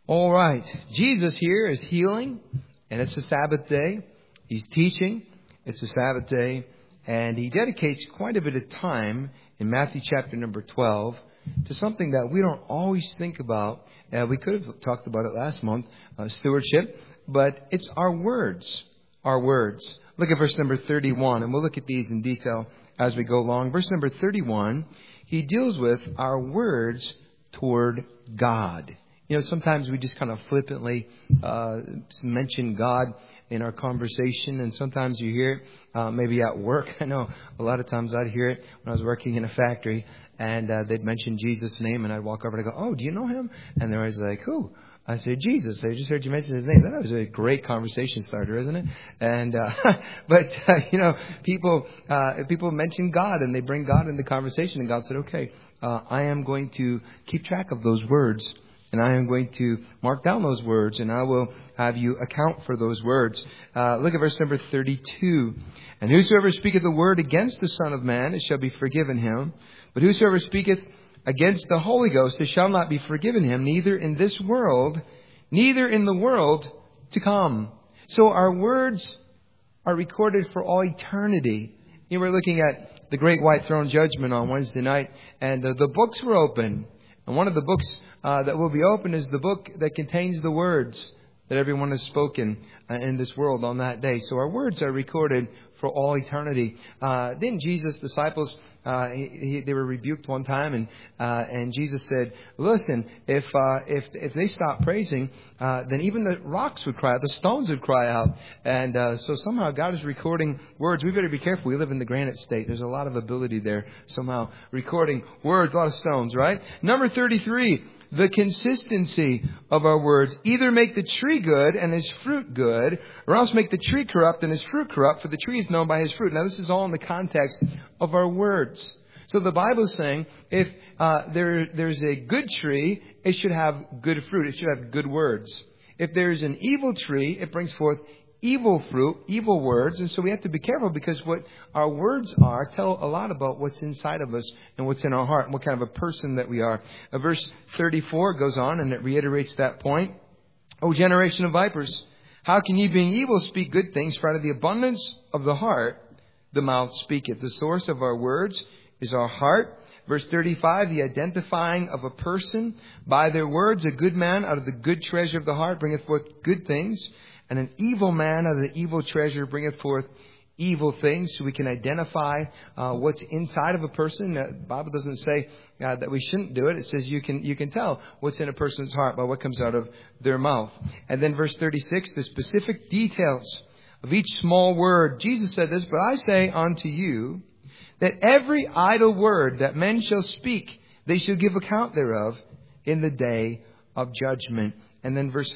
All right. Jesus here is healing, and it's a Sabbath day. He's teaching. It's a Sabbath day. And he dedicates quite a bit of time in Matthew chapter number 12 to something that we don't always think about. We could have talked about it last month, stewardship. But it's our words. Our words. Look at verse number 31, and we'll look at these in detail as we go along. Verse number 31, he deals with our words toward God. You know, sometimes we just kind of flippantly mention God in our conversation, and sometimes you hear it maybe at work. I know a lot of times I'd hear it when I was working in a factory, and they'd mention Jesus' name, and I'd walk over and I'd go, "Oh, do you know him?" And they're always like, "Who?" I said, "Jesus. I just heard you mention his name." That was a great conversation starter, isn't it? And people mention God, and they bring God into conversation, and God said, "Okay, I am going to keep track of those words. And I am going to mark down those words, and I will have you account for those words." Look at verse number 32. "And whosoever speaketh the word against the Son of Man, it shall be forgiven him. But whosoever speaketh against the Holy Ghost, it shall not be forgiven him, neither in this world, neither in the world to come." So our words are recorded for all eternity. You know, we're looking at the Great White Throne Judgment on Wednesday night, and the books were open. And one of the books that will be open is the book that contains the words that everyone has spoken in this world on that day. So our words are recorded for all eternity. Then Jesus' disciples, they were rebuked one time, and Jesus said, "Listen, if they stop praising, then even the rocks would cry out, the stones would cry out." And so somehow God is recording words. We better be careful. We live in the granite state. There's a lot of ability there. Somehow recording words, a lot of stones, right? Number 33. The consistency of our words. Either make the tree good and his fruit good, or else make the tree corrupt and his fruit corrupt, for the tree is known by his fruit. Now, this is all in the context of our words. So the Bible is saying if there's a good tree, it should have good fruit. It should have good words. If there's an evil tree, it brings forth evil fruit, evil words. And so we have to be careful, because what our words are tell a lot about what's inside of us and what's in our heart and what kind of a person that we are. Verse 34 goes on and it reiterates that point. "O generation of vipers, how can ye being evil speak good things? For out of the abundance of the heart the mouth speaketh." The source of our words is our heart. Verse 35, the identifying of a person by their words. "A good man out of the good treasure of the heart bringeth forth good things. And an evil man out of the evil treasure bringeth forth evil things." So we can identify what's inside of a person. The Bible doesn't say that we shouldn't do it. It says you can tell what's in a person's heart by what comes out of their mouth. And then verse 36, the specific details of each small word. Jesus said this, "But I say unto you that every idle word that men shall speak, they shall give account thereof in the day of judgment." And then verse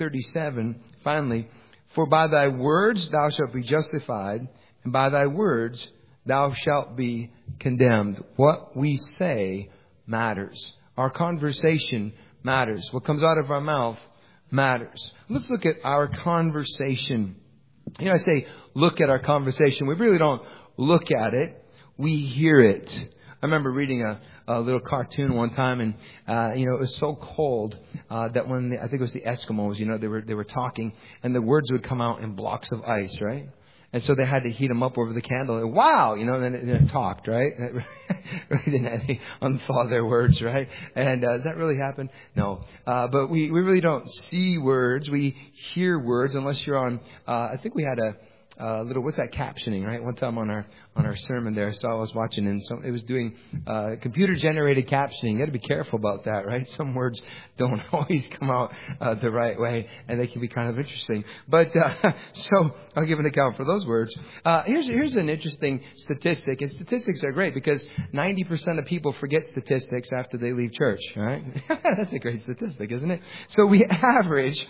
37, finally, "For by thy words thou shalt be justified, and by thy words thou shalt be condemned." What we say matters. Our conversation matters. What comes out of our mouth matters. Let's look at our conversation. You know, I say look at our conversation. We really don't look at it. We hear it. I remember reading a little cartoon one time, and it was so cold that when I think it was the Eskimos, they were talking, and the words would come out in blocks of ice, right? And so they had to heat them up over the candle. And wow, and then it talked, right? And it really didn't have to unthaw their words, right? And does that really happen? No. But we really don't see words. We hear words, unless you're on. I think we had a little, what's that, captioning, right? One time on our sermon there, so I was watching, and it was doing computer generated captioning. You got to be careful about that, right? Some words don't always come out the right way, and they can be kind of interesting. But so I'll give an account for those words. Here's an interesting statistic, and statistics are great because 90% of people forget statistics after they leave church, right? That's a great statistic, isn't it? So we average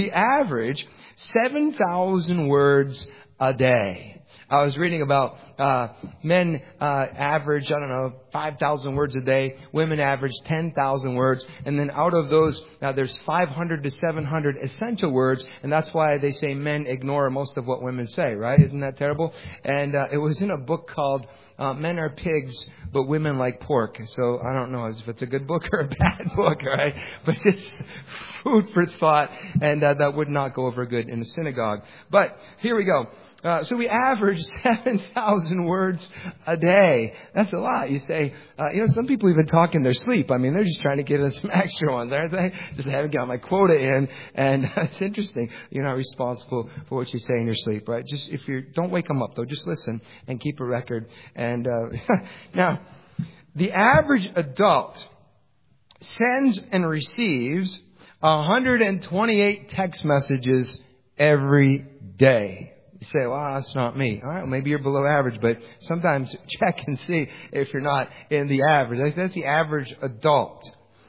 7,000 words a day. I was reading about men average, 5,000 words a day. Women average 10,000 words. And then out of those, there's 500 to 700 essential words. And that's why they say men ignore most of what women say, right? Isn't that terrible? And it was in a book called Men are pigs, but women like pork. So I don't know if it's a good book or a bad book, right? But it's food for thought, and that would not go over good in the synagogue. But here we go. So we average 7,000 words a day. That's a lot. You say, some people even talk in their sleep. I mean, they're just trying to get us some extra ones, aren't they? Just haven't got my quota in. And it's interesting. You're not responsible for what you say in your sleep, right? Just don't wake them up though. Just listen and keep a record. And, now, the average adult sends and receives 128 text messages every day. You say, well, that's not me. All right, well, maybe you're below average, but sometimes check and see if you're not in the average. That's the average adult.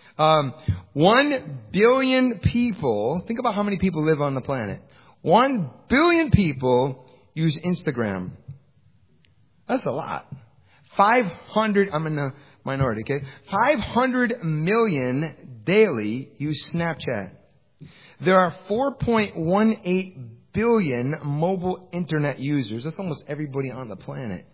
1 billion people, think about how many people live on the planet. 1 billion people use Instagram. That's a lot. 500, I'm in the minority, okay? 500 million daily use Snapchat. There are 4.18 billion mobile internet users. That's almost everybody on the planet.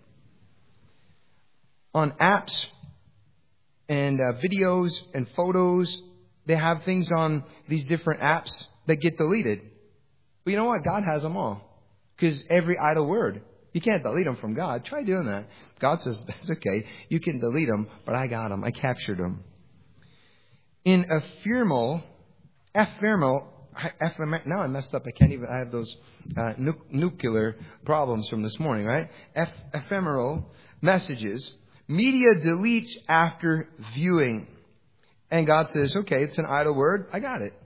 On apps and videos and photos, they have things on these different apps that get deleted. But you know what? God has them all. Because every idle word, you can't delete them from God. Try doing that. God says, that's okay. You can delete them, but I got them. I captured them. In ephemeral, now I messed up. I have those nuclear problems from this morning, right? Ephemeral messages. Media deletes after viewing. And God says, okay, it's an idle word. I got it.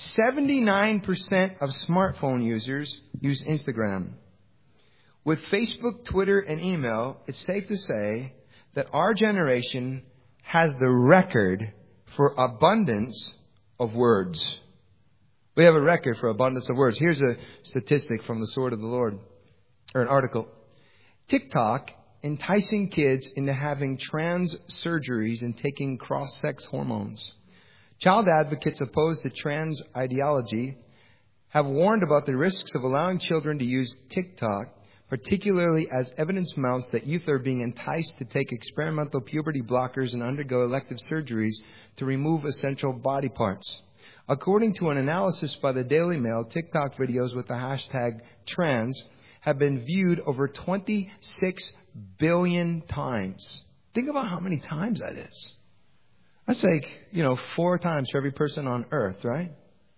79% of smartphone users use Instagram. With Facebook, Twitter, and email, it's safe to say that our generation has the record for abundance of words. We have a record for abundance of words. Here's a statistic from the Sword of the Lord, or an article. TikTok enticing kids into having trans surgeries and taking cross-sex hormones. Child advocates opposed to trans ideology have warned about the risks of allowing children to use TikTok, particularly as evidence mounts that youth are being enticed to take experimental puberty blockers and undergo elective surgeries to remove essential body parts. According to an analysis by the Daily Mail, TikTok videos with the hashtag trans have been viewed over 26 billion times. Think about how many times that is. That's like, 4 times for every person on earth, right?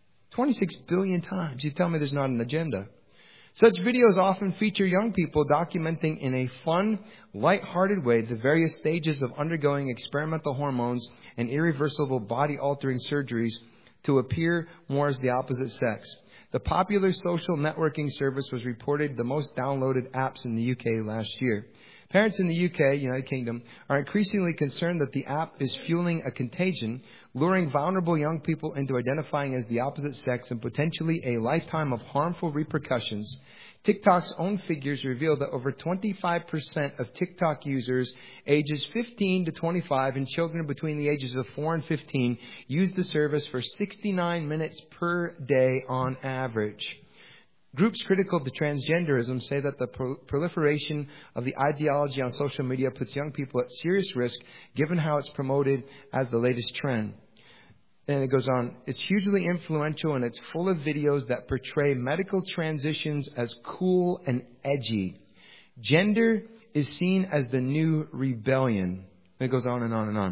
26 billion times. You tell me there's not an agenda. Such videos often feature young people documenting in a fun, light-hearted way the various stages of undergoing experimental hormones and irreversible body-altering surgeries to appear more as the opposite sex. The popular social networking service was reported the most downloaded apps in the UK last year. Parents in the UK, United Kingdom, are increasingly concerned that the app is fueling a contagion, luring vulnerable young people into identifying as the opposite sex and potentially a lifetime of harmful repercussions. TikTok's own figures reveal that over 25% of TikTok users ages 15 to 25 and children between the ages of 4 and 15 use the service for 69 minutes per day on average. Groups critical to transgenderism say that the proliferation of the ideology on social media puts young people at serious risk given how it's promoted as the latest trend. And it goes on, it's hugely influential and it's full of videos that portray medical transitions as cool and edgy. Gender is seen as the new rebellion. And it goes on and on and on.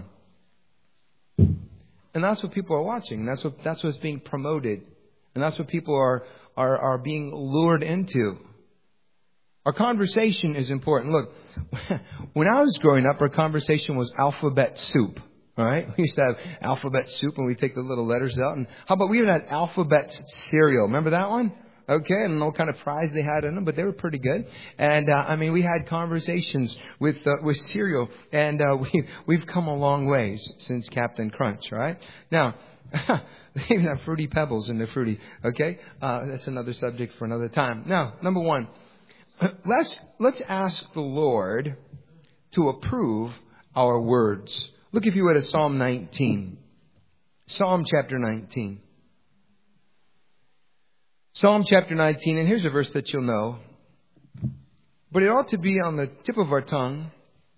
And that's what people are watching. That's what's being promoted. And that's what people are being lured into. Our conversation is important. Look, when I was growing up, our conversation was alphabet soup. All right? We used to have alphabet soup and we take the little letters out. And how about we even had alphabet cereal? Remember that one? Okay, I don't know what kind of fries they had in them, but they were pretty good. And we had conversations with cereal, and we've come a long ways since Captain Crunch, right? Now, they even have Fruity Pebbles in the Fruity. Okay, that's another subject for another time. Now, number one, let's ask the Lord to approve our words. Look, if you would, at Psalm 19. Psalm chapter 19. Psalm chapter 19, and here's a verse that you'll know. But it ought to be on the tip of our tongue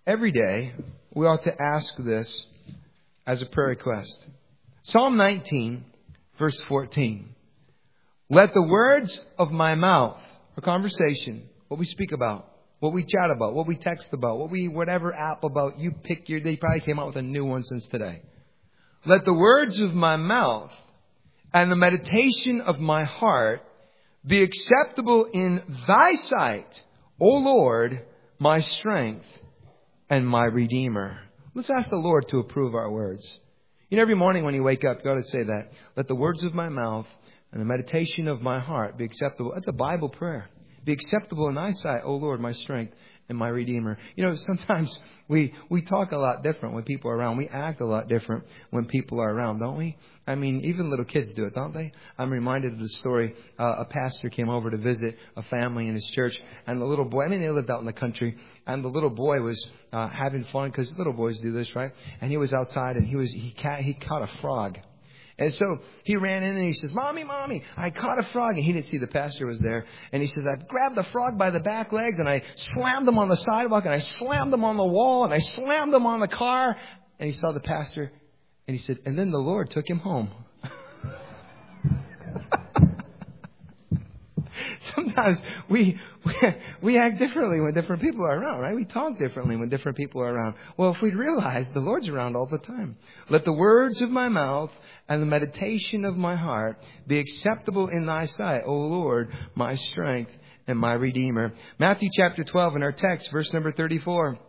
every day we ought to ask this as a prayer request. Psalm 19, verse 14. Let the words of my mouth, a conversation, what we speak about, what we chat about, what we text about, whatever app about, you pick they probably came out with a new one since today. Let the words of my mouth and the meditation of my heart be acceptable in thy sight, O Lord, my strength and my Redeemer. Let's ask the Lord to approve our words. Every morning when you wake up, you ought to say that. Let the words of my mouth and the meditation of my heart be acceptable. That's a Bible prayer. Be acceptable in thy sight, O Lord, my strength and my Redeemer. Sometimes we talk a lot different when people are around. We act a lot different when people are around, don't we? I mean, even little kids do it, don't they? I'm reminded of the story. A pastor came over to visit a family in his church, and the little boy, they lived out in the country, and the little boy was having fun, because little boys do this, right? And he was outside, and he caught a frog. And so he ran in and he says, Mommy, I caught a frog. And he didn't see the pastor was there. And he says, I grabbed the frog by the back legs and I slammed him on the sidewalk and I slammed him on the wall and I slammed him on the car. And he saw the pastor and he said, and then the Lord took him home. Sometimes we act differently when different people are around, right? We talk differently when different people are around. Well, if we'd realize the Lord's around all the time. Let the words of my mouth and the meditation of my heart be acceptable in thy sight, O Lord, my strength and my Redeemer. Matthew chapter 12 in our text, verse number 34.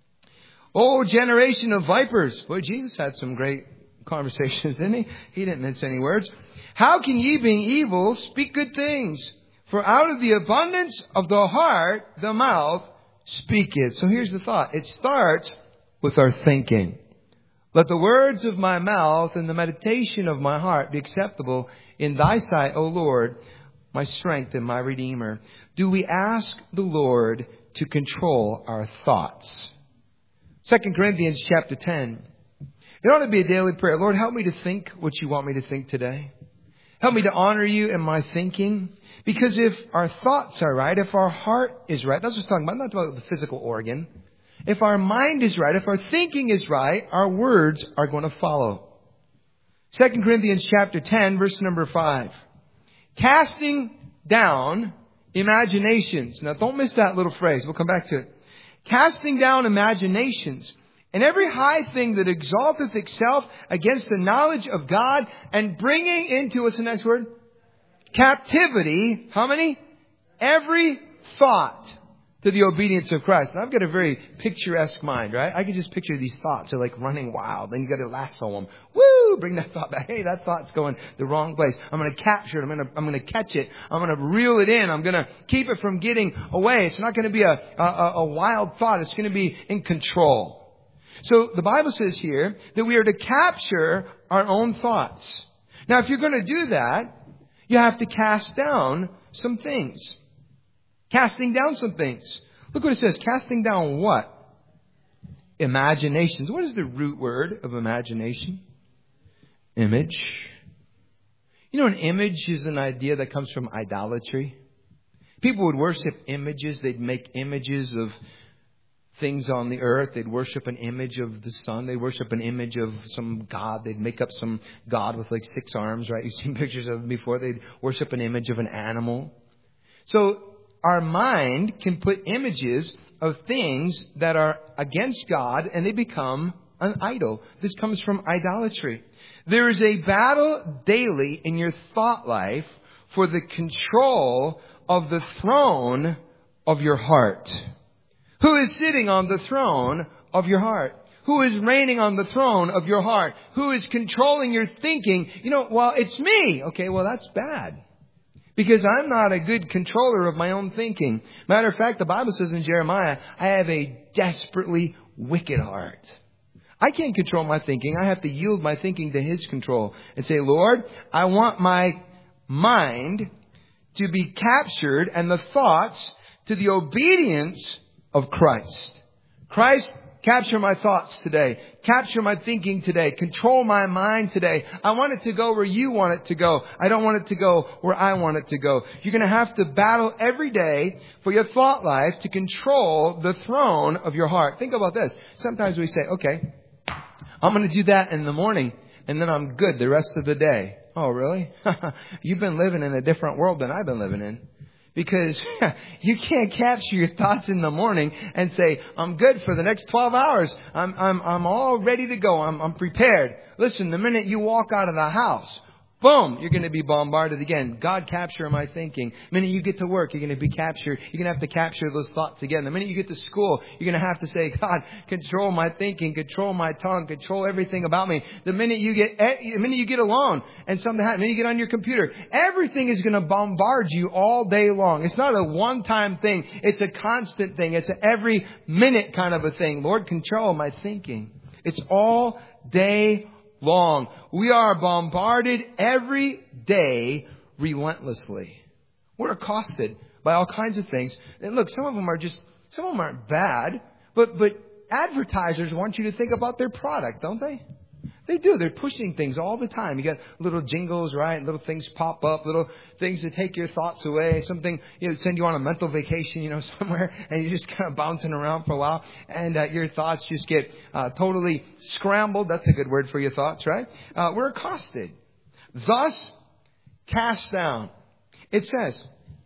O generation of vipers. Boy, Jesus had some great conversations, didn't he? He didn't mince any words. How can ye, being evil, speak good things? For out of the abundance of the heart, the mouth speaketh. So here's the thought. It starts with our thinking. Let the words of my mouth and the meditation of my heart be acceptable in thy sight, O Lord, my strength and my Redeemer. Do we ask the Lord to control our thoughts? 2 Corinthians chapter 10. It ought to be a daily prayer. Lord, help me to think what you want me to think today. Help me to honor you in my thinking. Because if our thoughts are right, if our heart is right, that's what I'm talking about. I'm not talking about the physical organ. If our mind is right, if our thinking is right, our words are going to follow. 2 Corinthians chapter 10, verse number 5. Casting down imaginations. Now don't miss that little phrase. We'll come back to it. Casting down imaginations and every high thing that exalteth itself against the knowledge of God, and bringing into, what's the next word? Captivity. How many? Every thought to the obedience of Christ. And I've got a very picturesque mind, right? I can just picture these thoughts are like running wild. Then you got to lasso them. Woo! Bring that thought back. Hey, that thought's going the wrong place. I'm going to capture it. I'm going to catch it. I'm going to reel it in. I'm going to keep it from getting away. It's not going to be a wild thought. It's going to be in control. So the Bible says here that we are to capture our own thoughts. Now, if you're going to do that, you have to cast down some things. Casting down some things. Look what it says. Casting down what? Imaginations. What is the root word of imagination? Image. An image is an idea that comes from idolatry. People would worship images. They'd make images of things on the earth. They'd worship an image of the sun. They'd worship an image of some god. They'd make up some god with like 6 arms, right? You've seen pictures of them before. They'd worship an image of an animal. So our mind can put images of things that are against God, and they become an idol. This comes from idolatry. There is a battle daily in your thought life for the control of the throne of your heart. Who is sitting on the throne of your heart? Who is reigning on the throne of your heart? Who is controlling your thinking? Well, it's me. Okay, well, that's bad. Because I'm not a good controller of my own thinking. Matter of fact, the Bible says in Jeremiah, I have a desperately wicked heart. I can't control my thinking. I have to yield my thinking to His control and say, Lord, I want my mind to be captured and the thoughts to the obedience of Christ. Christ capture my thoughts today. Capture my thinking today. Control my mind today. I want it to go where you want it to go. I don't want it to go where I want it to go. You're going to have to battle every day for your thought life to control the throne of your heart. Think about this. Sometimes we say, okay, I'm going to do that in the morning and then I'm good the rest of the day. Oh, really? You've been living in a different world than I've been living in. Because you can't capture your thoughts in the morning and say, I'm good for the next 12 hours. I'm all ready to go. I'm prepared. Listen, the minute you walk out of the house, boom, you're going to be bombarded again. God, capture my thinking. The minute you get to work, you're going to be captured. You're going to have to capture those thoughts again. The minute you get to school, you're going to have to say, God, control my thinking, control my tongue, control everything about me. The minute you get alone and something happens, the minute you get on your computer, everything is going to bombard you all day long. It's not a one-time thing. It's a constant thing. It's an every minute kind of a thing. Lord, control my thinking. It's all day long. We are bombarded every day relentlessly. We're accosted by all kinds of things. And look, some of them aren't bad, but advertisers want you to think about their product, don't they? They do. They're pushing things all the time. You got little jingles, right? Little things pop up, little things that take your thoughts away. Something, send you on a mental vacation, somewhere, and you're just kind of bouncing around for a while, and your thoughts just get totally scrambled. That's a good word for your thoughts, right? We're accosted. Thus, cast down. It says,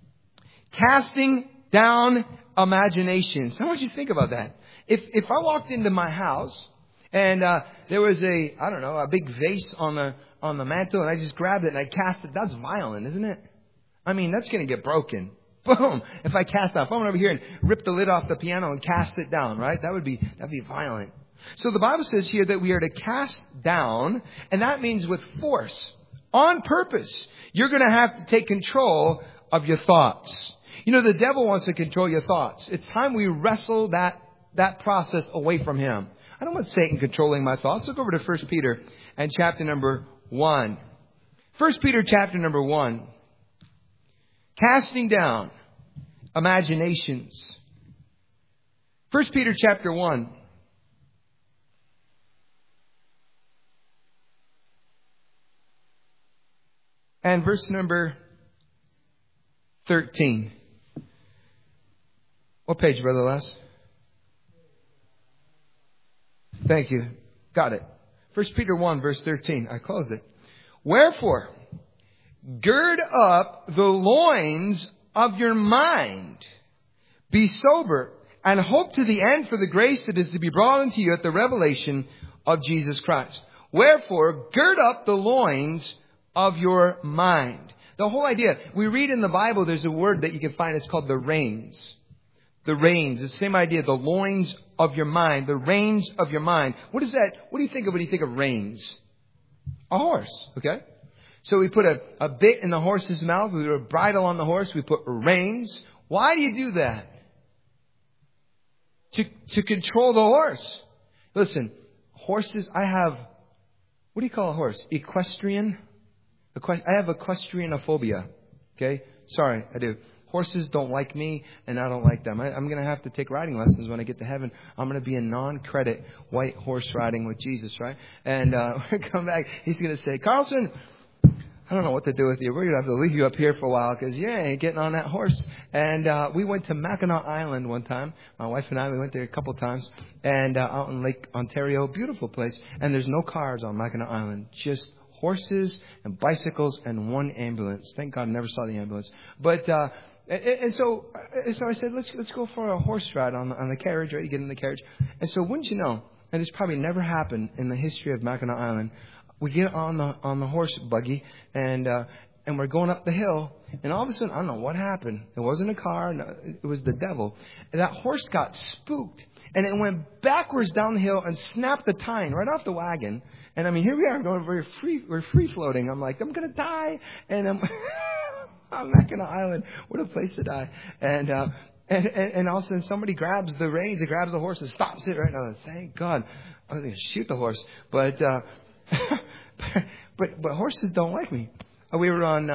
casting down imaginations. I want you to think about that. If I walked into my house, and there was a big vase on the mantle, and I just grabbed it and I cast it. That's violent, isn't it? I mean, that's going to get broken. Boom! If I cast off, I went over here and ripped the lid off the piano and cast it down, right? That'd be violent. So the Bible says here that we are to cast down, and that means with force, on purpose. You're going to have to take control of your thoughts. The devil wants to control your thoughts. It's time we wrestle that process away from him. I don't want Satan controlling my thoughts. Look over to 1 Peter and chapter number 1. 1 Peter chapter number 1. Casting down imaginations. 1 Peter chapter 1. And verse number 13. What page, Brother Les? Thank you. Got it. 1 Peter 1, verse 13. I closed it. Wherefore, gird up the loins of your mind. Be sober and hope to the end for the grace that is to be brought unto you at the revelation of Jesus Christ. Wherefore, gird up the loins of your mind. The whole idea, we read in the Bible, there's a word that you can find. It's called the reins. The reins. It's the same idea. The loins of your mind. The reins of your mind. What is that? What do you think of when you think of reins? A horse. Okay? So we put a bit in the horse's mouth. We put a bridle on the horse. We put reins. Why do you do that? To control the horse. Listen, horses, I have, what do you call a horse? Equestrian? I have equestrianophobia. Okay? Sorry, I do. Horses don't like me, and I don't like them. I'm going to have to take riding lessons when I get to heaven. I'm going to be a non-credit white horse riding with Jesus, right? And when I come back, he's going to say, Carlson, I don't know what to do with you. We're going to have to leave you up here for a while because you ain't getting on that horse. And we went to Mackinac Island one time. My wife and I, we went there a couple of times. And out in Lake Ontario, beautiful place. And there's no cars on Mackinac Island, just horses and bicycles and one ambulance. Thank God I never saw the ambulance. But so I said, let's go for a horse ride on the carriage, right? You get in the carriage. And so wouldn't you know, and this probably never happened in the history of Mackinac Island, we get on the horse buggy and we're going up the hill, and all of a sudden, I don't know what happened. It wasn't a car, no, it was the devil. And that horse got spooked, and it went backwards down the hill and snapped the tine right off the wagon. And I mean, here we are going, we're free floating. I'm like, I'm gonna die, and I'm on Mackinac Island. What a place to die. And all of a sudden somebody grabs the reins, it grabs the horse and stops it right now. Thank God. I was going to shoot the horse, but horses don't like me. We were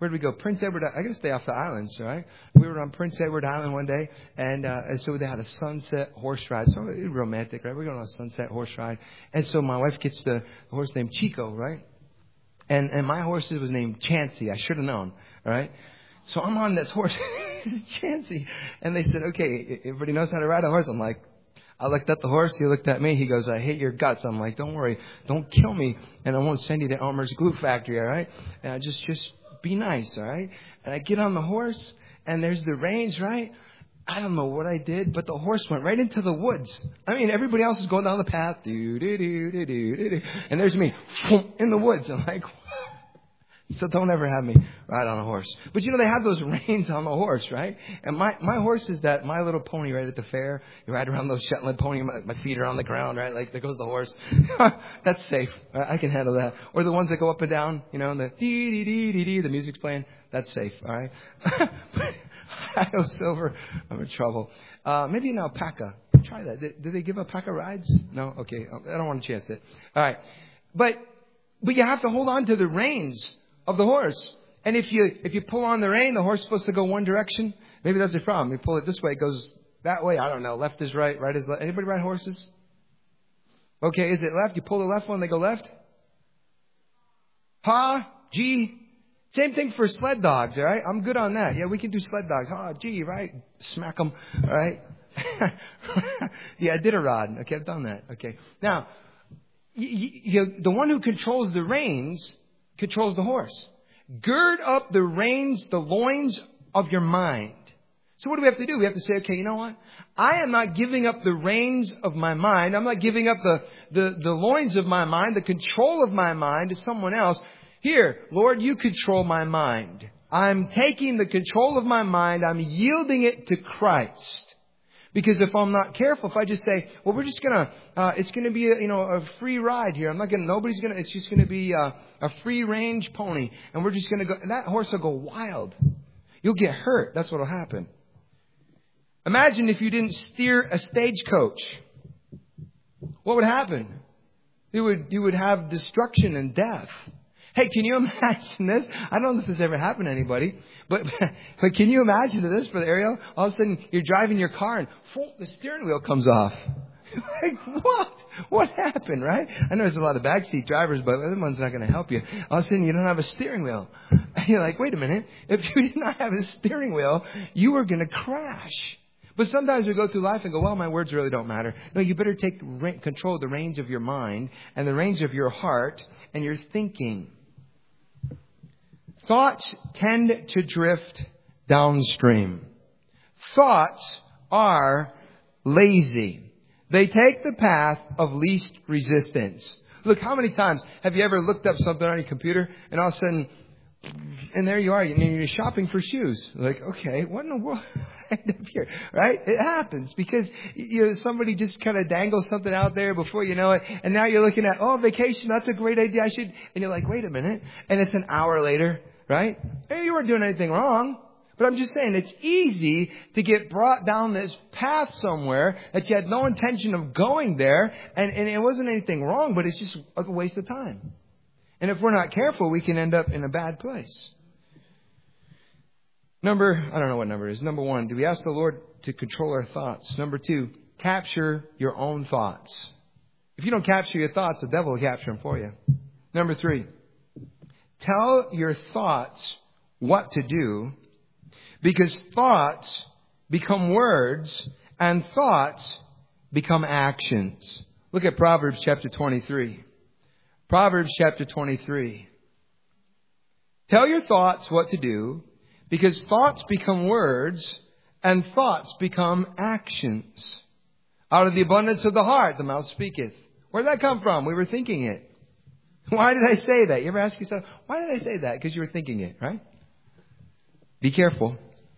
Where'd we go? Prince Edward. I got to stay off the islands, right? We were on Prince Edward Island one day, and so they had a sunset horse ride. So it was romantic, right? We're going on a sunset horse ride. And so my wife gets the horse named Chico, right? And my horse was named Chansey. I should have known, right? So I'm on this horse, Chansey. And they said, okay, everybody knows how to ride a horse. I'm like, I looked at the horse. He looked at me. He goes, I hate your guts. I'm like, don't worry. Don't kill me. And I won't send you to Elmer's Glue Factory, all right? And I just be nice, all right? And I get on the horse, and there's the reins, right? I don't know what I did, but the horse went right into the woods. I mean, everybody else is going down the path. And there's me in the woods. I'm like, so don't ever have me ride on a horse. But they have those reins on the horse, right? And my horse is that My Little Pony right at the fair. You ride around those Shetland pony, my feet are on the ground, right? Like, there goes the horse. That's safe. I can handle that. Or the ones that go up and down, and the dee-dee-dee-dee-dee, the music's playing. That's safe, all right? Ohio Silver, I'm in trouble. Maybe an alpaca. Try that. Do they give alpaca rides? No? Okay. I don't want to chance it. All right. But you have to hold on to the reins of the horse. And if you pull on the rein, the horse is supposed to go one direction. Maybe that's the problem. You pull it this way, it goes that way. I don't know. Left is right, right is left. Anybody ride horses? Okay, is it left? You pull the left one, they go left? Ha, gee. Same thing for sled dogs, all right? I'm good on that. Yeah, we can do sled dogs. Ha, gee, right? Smack them, all right? Yeah, Iditarod. Okay, I've done that. Okay. Now, the one who controls the reins controls the horse. Gird up the reins, the loins of your mind. So what do we have to do? We have to say, okay, you know what? I am not giving up the reins of my mind. I'm not giving up the loins of my mind, the control of my mind to someone else. Here, Lord, you control my mind. I'm taking the control of my mind. I'm yielding it to Christ. Because if I'm not careful, if I just say, well, we're just it's gonna be a free ride here. It's just gonna be a free range pony. And we're just gonna go, and that horse will go wild. You'll get hurt. That's what'll happen. Imagine if you didn't steer a stagecoach. What would happen? You would have destruction and death. Hey, can you imagine this? I don't know if this ever happened to anybody, but can you imagine this, Brother Ariel? All of a sudden, you're driving your car and the steering wheel comes off. Like, what? What happened, right? I know there's a lot of backseat drivers, but that one's not going to help you. All of a sudden, you don't have a steering wheel. And you're like, wait a minute. If you did not have a steering wheel, you were going to crash. But sometimes we go through life and go, well, my words really don't matter. No, you better take control of the reins of your mind and the reins of your heart and your thinking. Thoughts tend to drift downstream. Thoughts are lazy. They take the path of least resistance. Look, how many times have you ever looked up something on your computer and all of a sudden, and there you are, you're shopping for shoes. Like, okay, what in the world? Here, right? It happens because somebody just kind of dangles something out there before you know it, and now you're looking at, vacation, that's a great idea. And you're like, wait a minute, and it's an hour later, right? Hey, you weren't doing anything wrong, but I'm just saying it's easy to get brought down this path somewhere that you had no intention of going there, and it wasn't anything wrong, but it's just a waste of time. And if we're not careful, we can end up in a bad place. I don't know what number it is. Number 1, do we ask the Lord to control our thoughts? Number 2, capture your own thoughts. If you don't capture your thoughts, the devil will capture them for you. Number 3, tell your thoughts what to do, because thoughts become words and thoughts become actions. Look at Proverbs chapter 23. Proverbs chapter 23. Tell your thoughts what to do, because thoughts become words and thoughts become actions. Out of the abundance of the heart, the mouth speaketh. Where did that come from? We were thinking it. Why did I say that? You ever ask yourself, why did I say that? Because you were thinking it, right? Be careful.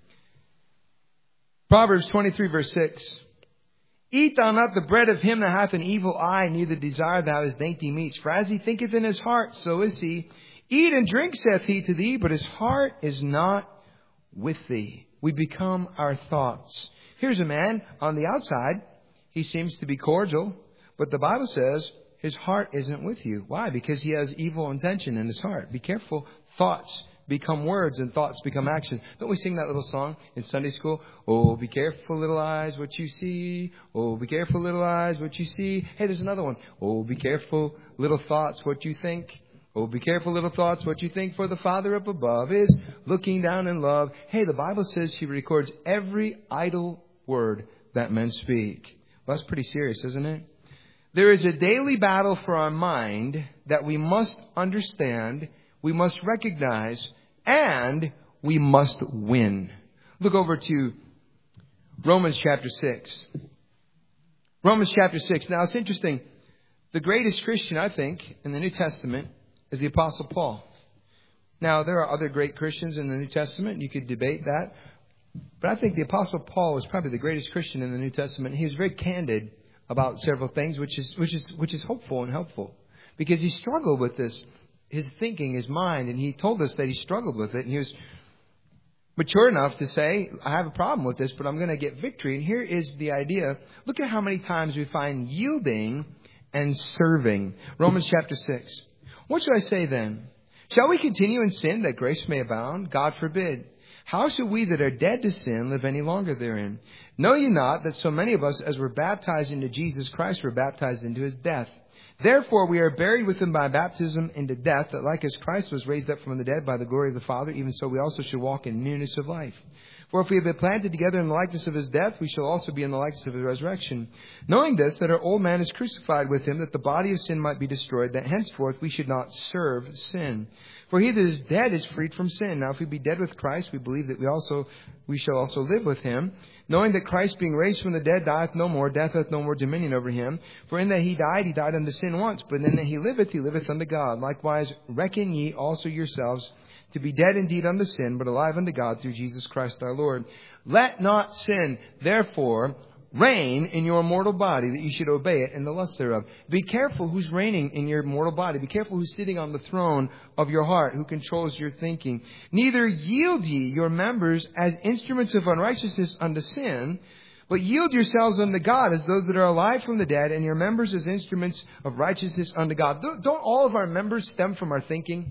Proverbs 23 verse 6. Eat thou not the bread of him that hath an evil eye, neither desire thou his dainty meats. For as he thinketh in his heart, so is he. Eat and drink, saith he to thee, but his heart is not with thee. We become our thoughts. Here's a man on the outside. He seems to be cordial, but the Bible says his heart isn't with you. Why? Because he has evil intention in his heart. Be careful. Thoughts become words and thoughts become actions. Don't we sing that little song in Sunday school? Oh, be careful, little eyes, what you see. Oh, be careful, little eyes, what you see. Hey, there's another one. Oh, be careful, little thoughts, what you think. Oh, be careful, little thoughts, what you think, for the Father up above is looking down in love. Hey, the Bible says He records every idle word that men speak. Well, that's pretty serious, isn't it? There is a daily battle for our mind that we must understand, we must recognize, and we must win. Look over to Romans chapter 6. Romans chapter 6. Now, it's interesting. The greatest Christian, I think, in the New Testament is the Apostle Paul. Now, there are other great Christians in the New Testament. You could debate that. But I think the Apostle Paul was probably the greatest Christian in the New Testament. He was very candid about several things, which is hopeful and helpful, because he struggled with this, his thinking, his mind, and he told us that he struggled with it, and he was mature enough to say, I have a problem with this, but I'm going to get victory. And here is the idea. Look at how many times we find yielding and serving. Romans chapter 6. What shall I say then? Shall we continue in sin that grace may abound? God forbid. How shall we that are dead to sin live any longer therein? Know ye not that so many of us as were baptized into Jesus Christ were baptized into His death? Therefore we are buried with Him by baptism into death, that like as Christ was raised up from the dead by the glory of the Father, even so we also should walk in newness of life. For if we have been planted together in the likeness of His death, we shall also be in the likeness of His resurrection. Knowing this, that our old man is crucified with Him, that the body of sin might be destroyed, that henceforth we should not serve sin. For he that is dead is freed from sin. Now if we be dead with Christ, we believe that we shall also live with Him, knowing that Christ being raised from the dead dieth no more, death hath no more dominion over Him. For in that He died unto sin once, but in that He liveth unto God. Likewise reckon ye also yourselves to be dead indeed unto sin, but alive unto God through Jesus Christ our Lord. Let not sin, therefore, reign in your mortal body, that you should obey it in the lust thereof. Be careful who's reigning in your mortal body. Be careful who's sitting on the throne of your heart, who controls your thinking. Neither yield ye your members as instruments of unrighteousness unto sin, but yield yourselves unto God as those that are alive from the dead, and your members as instruments of righteousness unto God. Don't all of our members stem from our thinking?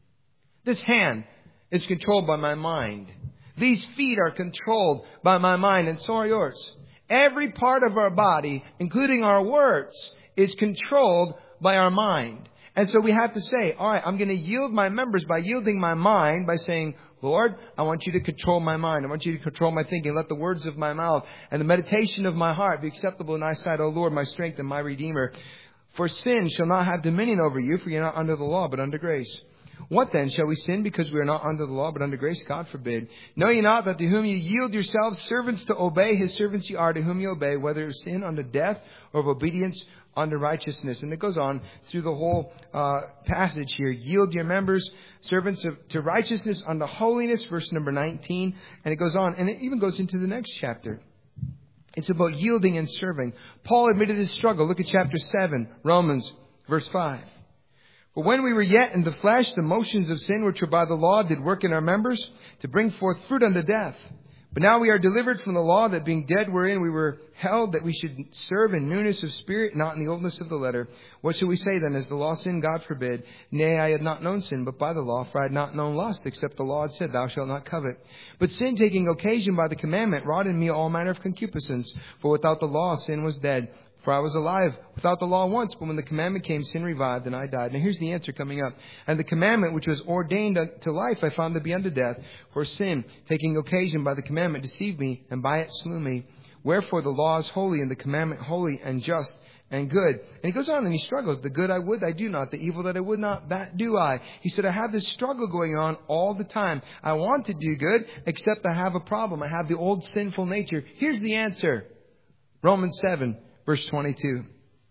This hand is controlled by my mind. These feet are controlled by my mind, and so are yours. Every part of our body, including our words, is controlled by our mind. And so we have to say, all right, I'm going to yield my members by yielding my mind, by saying, Lord, I want you to control my mind. I want you to control my thinking. Let the words of my mouth and the meditation of my heart be acceptable in thy sight, O Lord, my strength and my redeemer. For sin shall not have dominion over you, for you are not under the law, but under grace. What then? Shall we sin because we are not under the law, but under grace? God forbid. Know ye not that to whom you yield yourselves servants to obey, His servants ye are to whom you obey, whether of sin unto death or of obedience unto righteousness. And it goes on through the whole passage here. Yield your members, servants to righteousness unto holiness, verse number 19. And it goes on, and it even goes into the next chapter. It's about yielding and serving. Paul admitted his struggle. Look at chapter 7, Romans, verse 5. For when we were yet in the flesh, the motions of sin which were by the law did work in our members to bring forth fruit unto death. But now we are delivered from the law, that being dead wherein we were held, that we should serve in newness of spirit, not in the oldness of the letter. What shall we say then? Is the law sin? God forbid. Nay, I had not known sin, but by the law, for I had not known lust, except the law had said, Thou shalt not covet. But sin, taking occasion by the commandment, wrought in me all manner of concupiscence. For without the law, sin was dead. For I was alive without the law once, but when the commandment came, sin revived, and I died. Now here's the answer coming up. And the commandment which was ordained to life I found to be unto death. For sin, taking occasion by the commandment, deceived me, and by it slew me. Wherefore the law is holy, and the commandment holy and just and good. And he goes on and he struggles. The good I would, I do not. The evil that I would not, that do I. He said, I have this struggle going on all the time. I want to do good, except I have a problem. I have the old sinful nature. Here's the answer. Romans 7. Verse 22.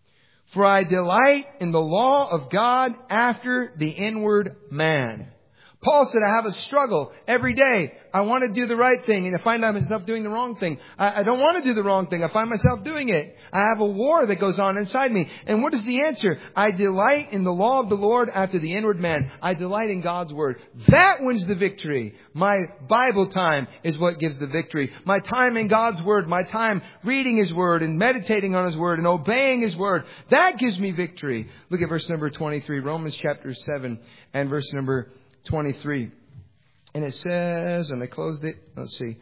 For I delight in the law of God after the inward man. Paul said, I have a struggle every day. I want to do the right thing, and I find myself doing the wrong thing. I don't want to do the wrong thing. I find myself doing it. I have a war that goes on inside me. And what is the answer? I delight in the law of the Lord after the inward man. I delight in God's word. That wins the victory. My Bible time is what gives the victory. My time in God's word, my time reading His word and meditating on His word and obeying His word, that gives me victory. Look at verse number 23, Romans chapter 7 and verse number 23. And it says, and I closed it, let's see.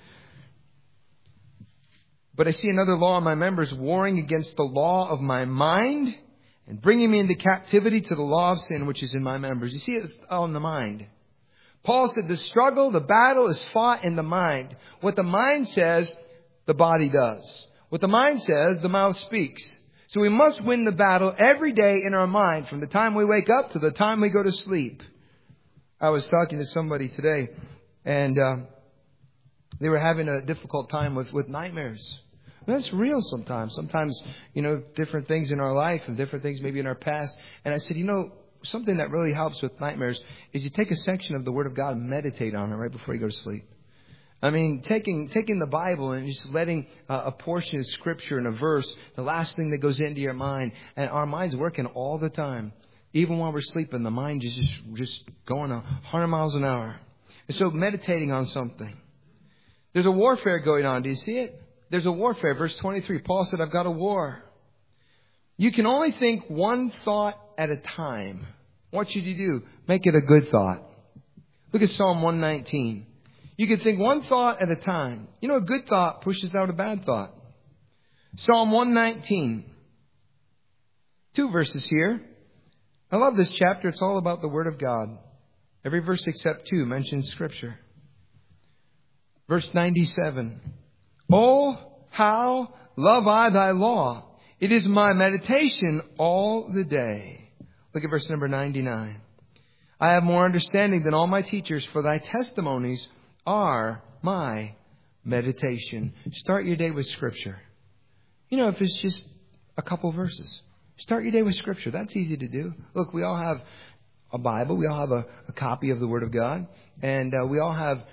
But I see another law in my members, warring against the law of my mind and bringing me into captivity to the law of sin which is in my members. You see, it's all in the mind. Paul said the struggle, the battle is fought in the mind. What the mind says, the body does. What the mind says, the mouth speaks. So we must win the battle every day in our mind, from the time we wake up to the time we go to sleep. I was talking to somebody today, and they were having a difficult time with nightmares. And that's real sometimes. Sometimes, different things in our life and different things maybe in our past. And I said, something that really helps with nightmares is you take a section of the Word of God and meditate on it right before you go to sleep. I mean, taking the Bible and just letting a portion of Scripture and a verse, the last thing that goes into your mind. And our mind's working all the time. Even while we're sleeping, the mind is just going 100 miles an hour. And so meditating on something. There's a warfare going on. Do you see it? There's a warfare. Verse 23, Paul said, I've got a war. You can only think one thought at a time. What should you do? Make it a good thought. Look at Psalm 119. You can think one thought at a time. A good thought pushes out a bad thought. Psalm 119. 2 verses here. I love this chapter. It's all about the Word of God. Every verse except 2 mentions Scripture. Verse 97. Oh, how love I thy law. It is my meditation all the day. Look at verse number 99. I have more understanding than all my teachers, for thy testimonies are my meditation. Start your day with Scripture. If it's just a couple verses. Start your day with Scripture. That's easy to do. Look, we all have a Bible. We all have a copy of the Word of God. And we all have,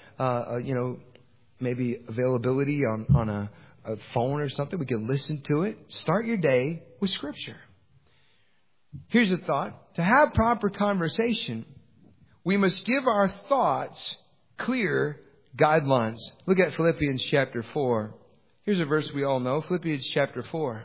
maybe availability on a phone or something. We can listen to it. Start your day with Scripture. Here's a thought. To have proper conversation, we must give our thoughts clear guidelines. Look at Philippians chapter 4. Here's a verse we all know. Philippians chapter 4.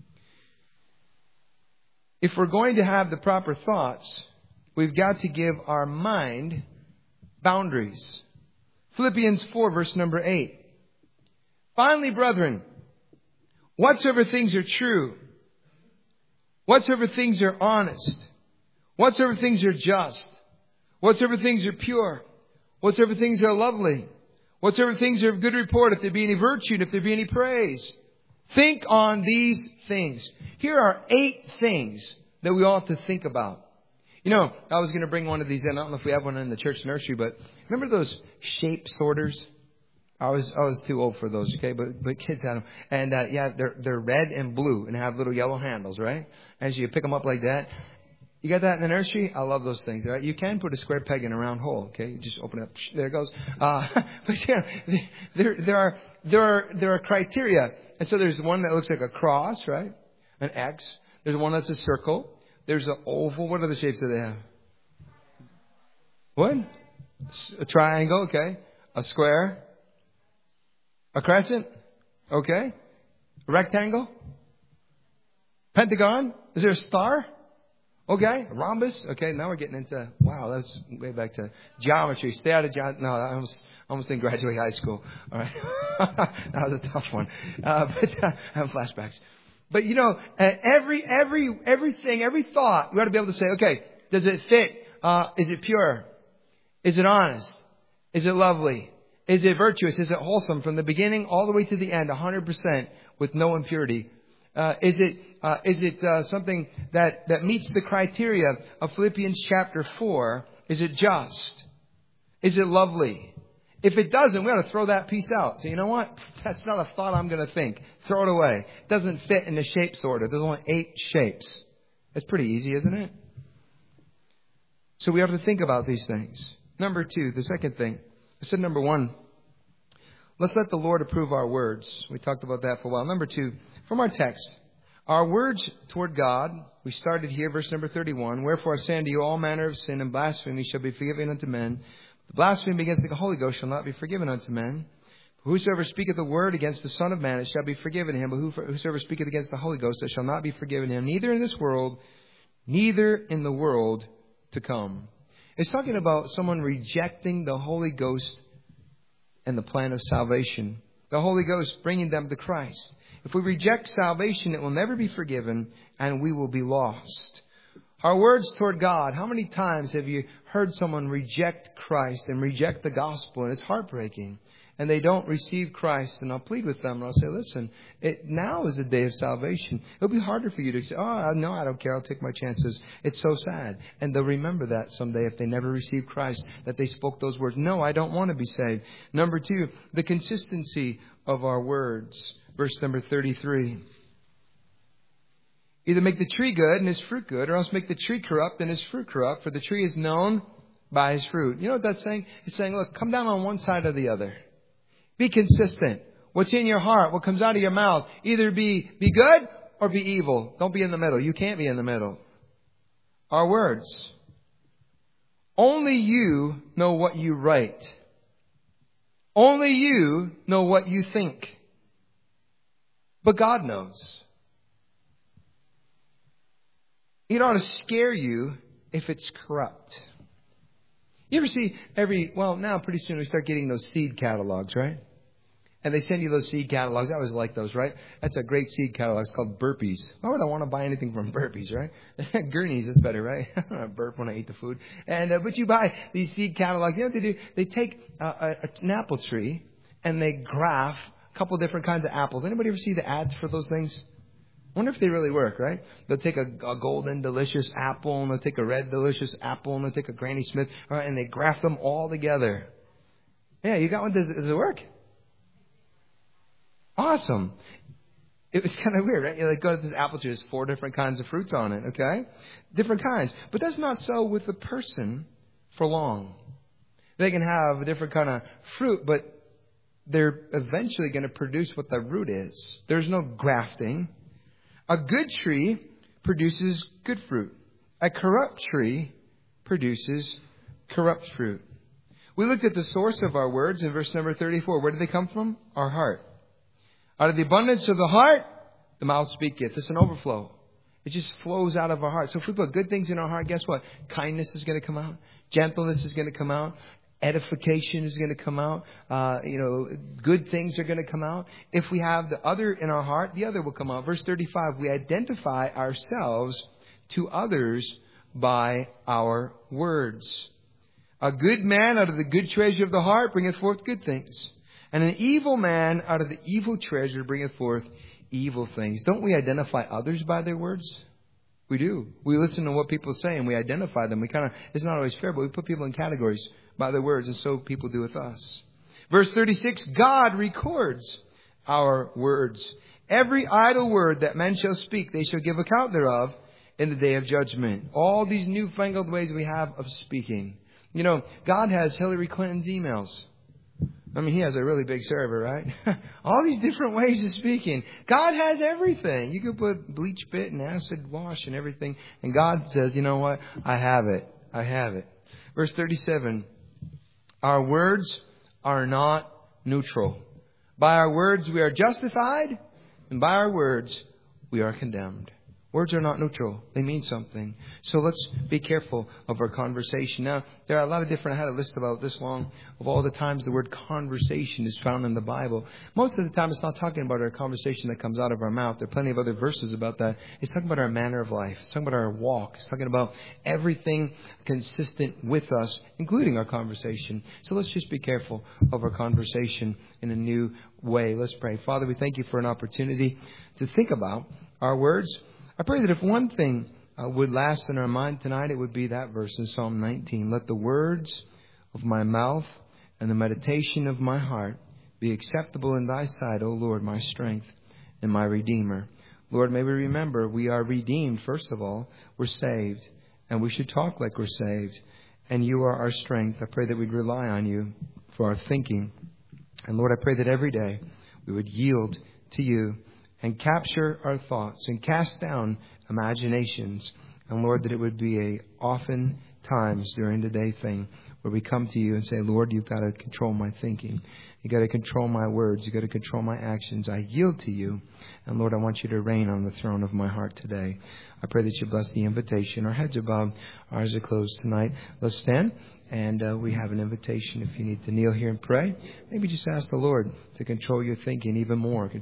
If we're going to have the proper thoughts, we've got to give our mind boundaries. Philippians 4, verse number 8. Finally, brethren, whatsoever things are true, whatsoever things are honest, whatsoever things are just, whatsoever things are pure, whatsoever things are lovely, whatsoever things are of good report, if there be any virtue, and if there be any praise, think on these things. Here are 8 things that we ought to think about. I was going to bring one of these in. I don't know if we have one in the church nursery, but remember those shape sorters? I was too old for those, okay? But kids had them. And they're red and blue and have little yellow handles, right? As you pick them up like that. You got that in the nursery? I love those things, right? You can put a square peg in a round hole, okay? You just open it up. There it goes. But there are criteria. And so there's one that looks like a cross, right? An X. There's one that's a circle. There's an oval. What other shapes do they have? What? A triangle, okay. A square. A crescent, okay. A rectangle. Pentagon. Is there a star? Okay. A rhombus. Okay, now we're getting into, wow, that's way back to geometry. Stay out of geometry. No, I almost didn't graduate high school. All right. That was a tough one. But I have flashbacks. But everything, every thought, we ought to be able to say, okay, does it fit? Is it pure? Is it honest? Is it lovely? Is it virtuous? Is it wholesome from the beginning all the way to the end, 100% with no impurity? Is it something that meets the criteria of Philippians chapter 4? Is it just? Is it lovely? If it doesn't, we ought to throw that piece out. So you know what? That's not a thought I'm going to think. Throw it away. It doesn't fit in the shape sorter. There's only 8 shapes. That's pretty easy, isn't it? So we have to think about these things. Number 2, the second thing. I said number 1, let's let the Lord approve our words. We talked about that for a while. Number 2, from our text, our words toward God, we started here, verse number 31. Wherefore I say unto you, all manner of sin and blasphemy shall be forgiven unto men. The blasphemy against the Holy Ghost shall not be forgiven unto men. For whosoever speaketh the word against the Son of Man, it shall be forgiven him. But whosoever speaketh against the Holy Ghost, it shall not be forgiven him, neither in this world, neither in the world to come. It's talking about someone rejecting the Holy Ghost and the plan of salvation. The Holy Ghost bringing them to Christ. If we reject salvation, it will never be forgiven and we will be lost. Our words toward God, how many times have you heard someone reject Christ and reject the gospel? And it's heartbreaking. And they don't receive Christ. And I'll plead with them and I'll say, listen, now is the day of salvation. It'll be harder for you to say, oh, no, I don't care. I'll take my chances. It's so sad. And they'll remember that someday if they never receive Christ, that they spoke those words. No, I don't want to be saved. Number 2, the consistency of our words. Verse number 33. Either make the tree good and his fruit good, or else make the tree corrupt and his fruit corrupt, for the tree is known by his fruit. You know what that's saying? It's saying, look, come down on one side or the other. Be consistent. What's in your heart, what comes out of your mouth, either be good or be evil. Don't be in the middle. You can't be in the middle. Our words. Only you know what you write. Only you know what you think. But God knows. It ought to scare you if it's corrupt. You ever see now pretty soon we start getting those seed catalogs, right? And they send you those seed catalogs. I always like those, right? That's a great seed catalog. It's called Burpees. Why would I want to buy anything from Burpees, right? Gurneys is better, right? I burp when I eat the food. But you buy these seed catalogs. You know what they do? They take an apple tree and they graft a couple different kinds of apples. Anybody ever see the ads for those things? I wonder if they really work, right? They'll take a golden delicious apple, and they'll take a red delicious apple, and they'll take a Granny Smith, right? And they graft them all together. Yeah, you got one. Does it work? Awesome. It was kind of weird, right? You like go to this apple tree, there's 4 different kinds of fruits on it, okay? Different kinds. But that's not so with the person for long. They can have a different kind of fruit, but they're eventually going to produce what the root is. There's no grafting. A good tree produces good fruit. A corrupt tree produces corrupt fruit. We looked at the source of our words in verse number 34. Where do they come from? Our heart. Out of the abundance of the heart, the mouth speaketh. It's an overflow. It just flows out of our heart. So if we put good things in our heart, guess what? Kindness is going to come out. Gentleness is going to come out. Edification is going to come out. Good things are going to come out. If we have the other in our heart, the other will come out. Verse 35, we identify ourselves to others by our words. A good man out of the good treasure of the heart bringeth forth good things. And an evil man out of the evil treasure bringeth forth evil things. Don't we identify others by their words? We do. We listen to what people say and we identify them. It's not always fair, but we put people in categories by their words, and so people do with us. Verse 36, God records our words. Every idle word that men shall speak, they shall give account thereof in the day of judgment. All these newfangled ways we have of speaking. You know, God has Hillary Clinton's emails. I mean, he has a really big server, right? All these different ways of speaking. God has everything. You can put bleach pit and acid wash and everything. And God says, you know what? I have it. I have it. Verse 37. Our words are not neutral. By our words we are justified, and by our words we are condemned. Words are not neutral. They mean something. So let's be careful of our conversation. Now, there are a lot of different, I had a list about this long of all the times the word conversation is found in the Bible. Most of the time it's not talking about our conversation that comes out of our mouth. There are plenty of other verses about that. It's talking about our manner of life. It's talking about our walk. It's talking about everything consistent with us, including our conversation. So let's just be careful of our conversation in a new way. Let's pray. Father, we thank you for an opportunity to think about our words. I pray that if one thing would last in our mind tonight, it would be that verse in Psalm 19. Let the words of my mouth and the meditation of my heart be acceptable in thy sight, O Lord, my strength and my Redeemer. Lord, may we remember we are redeemed, first of all. We're saved, and we should talk like we're saved. And you are our strength. I pray that we'd rely on you for our thinking. And Lord, I pray that every day we would yield to you and capture our thoughts and cast down imaginations. And Lord, that it would be a often times during the day thing where we come to you and say, Lord, you've got to control my thinking. You've got to control my words. You've got to control my actions. I yield to you. And Lord, I want you to reign on the throne of my heart today. I pray that you bless the invitation. Our heads are bowed, our eyes are closed tonight. Let's stand. And we have an invitation if you need to kneel here and pray. Maybe just ask the Lord to control your thinking even more.